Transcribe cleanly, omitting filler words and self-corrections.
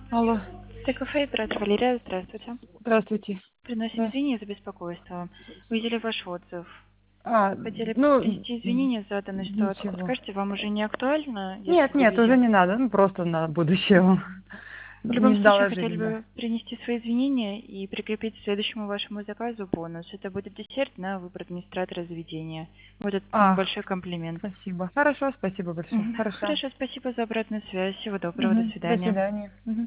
Алло, Это кафе «Оператор Валерия». Здравствуйте. здравствуйте. Приносим Да. извинения за беспокойство. Увидели ваш отзыв. Хотели Ну, принести извинения за данную ситуацию. ничего. Подскажите, вам уже не актуально, если Нет, вы нет, уже увидели? не надо. Ну, просто на будущее вам. Мгм. В любом Не случае, доложили, хотели да. бы принести свои извинения и прикрепить к следующему вашему заказу бонус. Это будет десерт на выбор администратора заведения. Будет А, небольшой комплимент. спасибо. Хорошо, спасибо большое. Мгм. Хорошо. Хорошо, спасибо за обратную связь. Всего доброго, до До свидания. свидания.